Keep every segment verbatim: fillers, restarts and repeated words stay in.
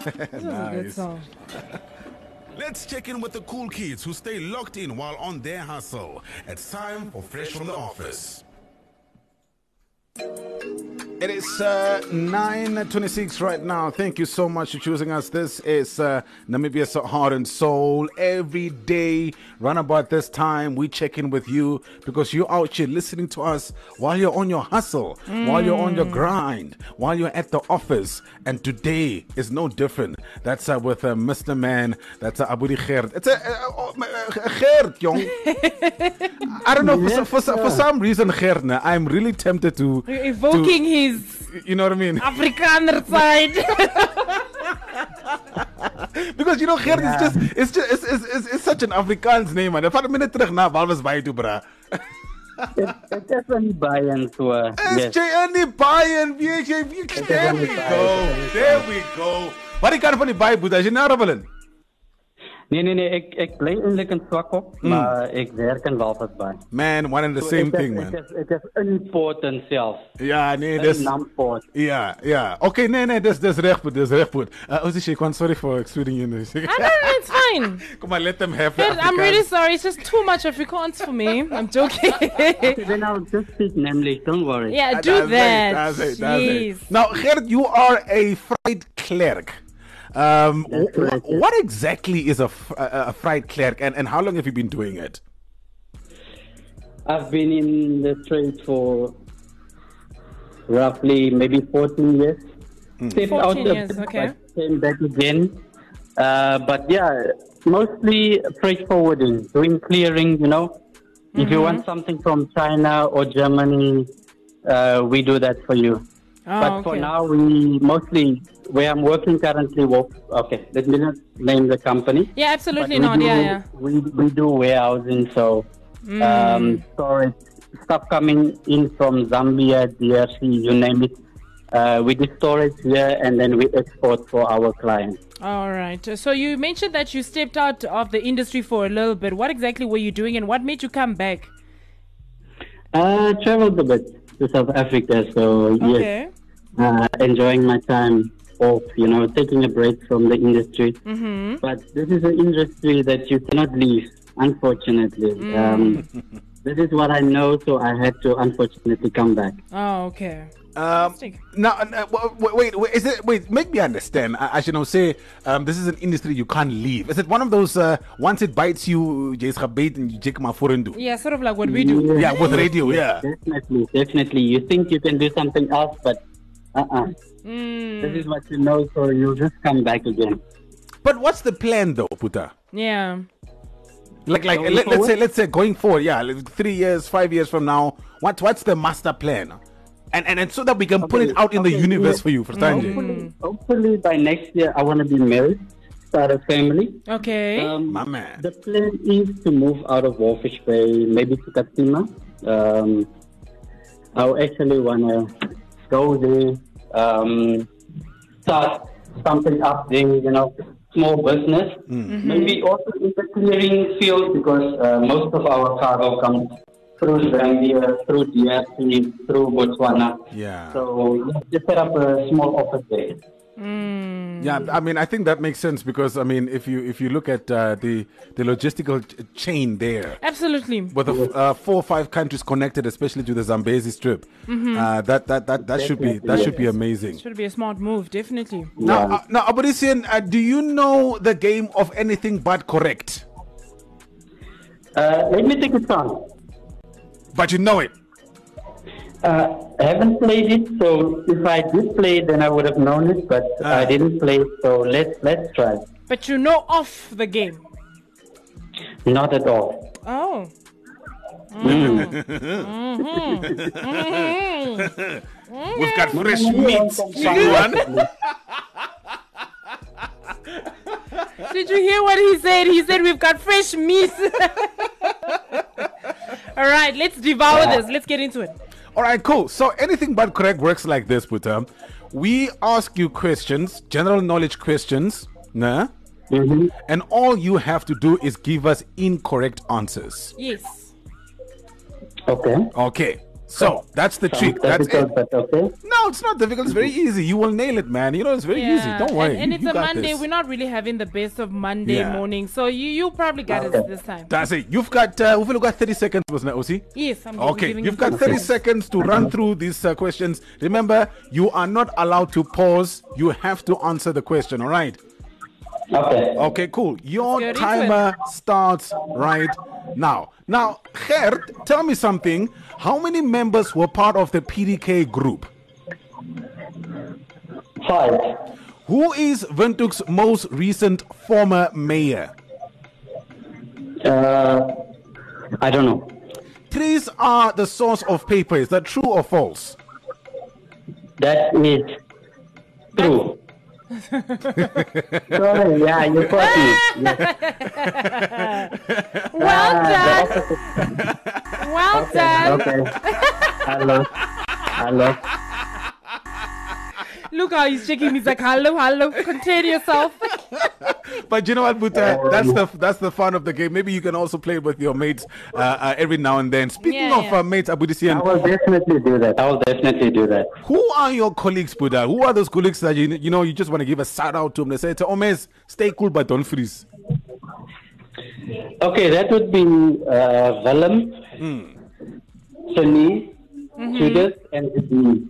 This was a good Nice. song. Let's check in with the cool kids who stay locked in while on their hustle. It's time for Fresh from the Office. It is uh, nine twenty-six right now. Thank you so much for choosing us. This is uh, Namibia's Heart and Soul. Every day, round about this time, we check in with you because you're out here listening to us while you're on your hustle, mm. while you're on your grind, while you're at the office. And today is no different. That's uh, with uh, Mister Man. That's uh, Abudi Gert. It's a uh, uh, Gert, young. I don't know, for, yes, for, for, for some reason, Gert, I'm really tempted to... You're evoking to, his... You know what I mean? Afrikaner side. Because you know, Gert yeah. is just it's just it's, it's, it's, it's such an Afrikaans name, man. If I'm a minute terug na Walvis by to bra. It's just only buy-in to uh, It's just only buy-in. There we go. There we go. Wat kan van die buy boet as jy nou rabbelen? Nee, nee, nee, ek, ek bly eindelijk in Swakop, mm. maar ek werk in Walvis Bay. Man, one and the so same it thing, is, man. It is, it is important self. Ja, nee, dis... Namport. Ja, ja. Okay, nee, nee, dis, dis recht goed, dis recht goed. Uh, Ozie, I'm sorry for excluding you. I know, it's fine. Come on, let them have it. I'm really sorry, it's just too much Afrikaans for me. I'm joking. Okay, then I'll just speak Namely, don't worry. Yeah, do that's that. It, that's it, that's Jeez. it. Now, Gert, you are a fried clerk. Um, w- what exactly is a, f- a, a fried clerk, and, and how long have you been doing it? I've been in the trade for roughly maybe fourteen years. Mm. Stepped fourteen out years, of, okay. Came back again. Uh, but yeah, mostly freight forwarding, doing clearing, you know. Mm-hmm. If you want something from China or Germany, uh, we do that for you. Oh, but okay. for now, we mostly, where I'm working currently, well, okay, let me not name the company. Yeah, absolutely But not, do, yeah, yeah. We, we do warehousing, so Mm. um, storage, stuff coming in from Zambia, D R C, you name it. Uh, we do storage here and then we export for our clients. All right. So you mentioned that you stepped out of the industry for a little bit. What exactly were you doing and what made you come back? Uh, traveled a bit to South Africa, so Okay. yes, uh, enjoying my time off, you know, taking a break from the industry. Mm-hmm. But this is an industry that you cannot leave, unfortunately. Mm. Um, this is what I know, so I had to unfortunately come back. Oh, okay. Um, now, uh, wait, wait, wait, is it? Wait, make me understand. I, I should know. Say, um, this is an industry you can't leave. Is it one of those? Uh, once it bites you, you just bait and you take my foreign do. Yeah, sort of like what we do. Yeah, Yeah, with radio. Yeah. Definitely, definitely. You think you can do something else, but uh-uh. Mm. This is what you know, so you'll just come back again. But what's the plan, though, Puta? Yeah. Like, like, Going let, let's forward? say, let's say, going forward, yeah, like three years, five years from now, what, what's the master plan? And, and and so that we can put Okay, it out in okay, the universe yeah. for you, for Sanjay. Hopefully, hopefully by next year, I want to be married, start a family. Okay. Um, My man. The plan is to move out of Wolfish Bay, maybe to Katima. Um, I actually want to go there, um, start something up there, you know, small business. Mm-hmm. Maybe also in the clearing field because uh, most of our cargo comes through Zambia, through D R C, through Botswana. Yeah. So just set up a small office there. Mm. Yeah, I mean, I think that makes sense because I mean, if you if you look at uh, the the logistical ch- chain there, Absolutely. with the f- uh, four or five countries connected, especially to the Zambezi Strip, Mm-hmm. uh, that that that that should be that should be amazing. Should be a smart move, definitely. Now, Yeah. uh, now, Abudisian, uh, do you know the game of anything but correct? Uh, let me take a chance. But you know it. Uh, I haven't played it, so if I did play it, then I would have known it, but Ah. I didn't play it, so let's let's try. But you know off the game. Not at all. Oh. Mm. We've got fresh meat, someone. Did you hear what he said? He said we've got fresh meat. All right, let's devour Yeah. this. Let's get into it. All right, cool. So anything but correct works like this, Puta. We ask you questions, general knowledge questions, nah? Mm-hmm. And all you have to do is give us incorrect answers. Yes. Okay. Okay. So that's the trick. Sounds That's it. difficult, but okay. No, No, it's not difficult. It's very easy. You will nail it, man. You know, it's very easy. Don't worry. And, and it's You a got Monday. this. We're not really having the best of Monday Yeah. morning. So you you probably got it this time. That's it. You've got, uh, we've got thirty seconds, wasn't it, O C? Yes, I'm Okay, giving you've you got some thirty time. seconds to run through these uh, questions. Remember, you are not allowed to pause. You have to answer the question, all right? Okay. Okay, cool. Your Let's get into timer starts right now. Now, Gert, tell me something. How many members were part of the P D K group? Five. Who is Windhoek's most recent former mayor? Uh, I don't know. Trees are the source of paper. Is that true or false? That is true. Sorry, yeah, you got me. Yes. Well Ah, done. the opposite. Well done. Okay. Hello. Hello. Look how he's shaking. He's like, hello, hello. Contain yourself. But you know what, Buta? That's the that's the fun of the game. Maybe you can also play it with your mates uh, uh, every now and then. Speaking Yeah, of yeah. Uh, mates, I Abudisian, will definitely do that. I will definitely do that. who are your colleagues, Buddha? Who are those colleagues that you you know you just want to give a shout out to them? They say, to Omes, stay cool but don't freeze. Okay, that would be uh, Willem, Sunny, Judith, and me.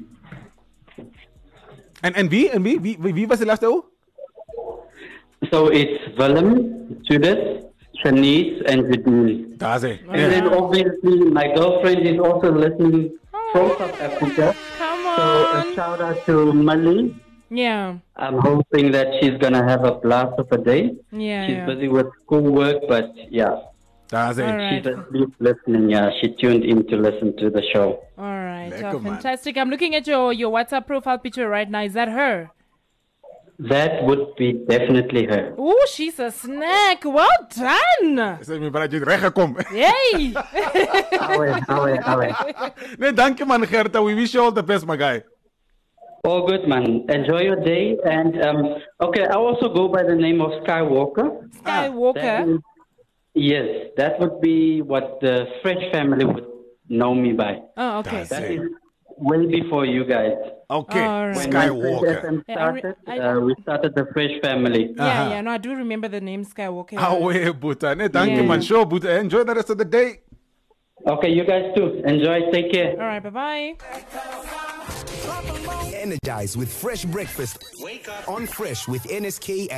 And and wie en wie wie wie, wie was die laatste O? So it's Willem, Judith, Shanice, and Viduni. Daar's hy. And then obviously my girlfriend is also listening from South Africa. Come So a on. shout out to Mali. Yeah. I'm hoping that she's gonna have a blast of a day. Yeah. She's yeah. busy with schoolwork, but yeah, Daar's hy. All right. she's asleep listening. Yeah, she tuned in to listen to the show. All right. Lekker, Oh, man. fantastic. I'm looking at your, your WhatsApp profile picture right now. Is that her? That would be definitely her. Oh, she's a snack. Well done. Sê my brother, jy het reg gekom. Yay. Awe, awe, awe. Nee, dankie man Gerta. We wish you all the best, my guy. All good, man. Enjoy your day. And um, okay, I also go by the name of Skywalker. That Skywalker. is- yes, that would be what the Fresh family would know me by. Oh, okay. That's That it. is way before you guys. Okay, All right. When my Fresh Skywalker. F M Yeah, I re- started, I- uh, we started the Fresh family. Yeah, Uh-huh. yeah. No, I do remember the name Skywalker. Awe, Buta. Nee, dankie Yeah. man. Sure, Buta. Enjoy the rest of the day. Okay, you guys too. Enjoy. Take care. All right. Bye-bye. Energize with fresh breakfast. Wake up on Fresh with N S K.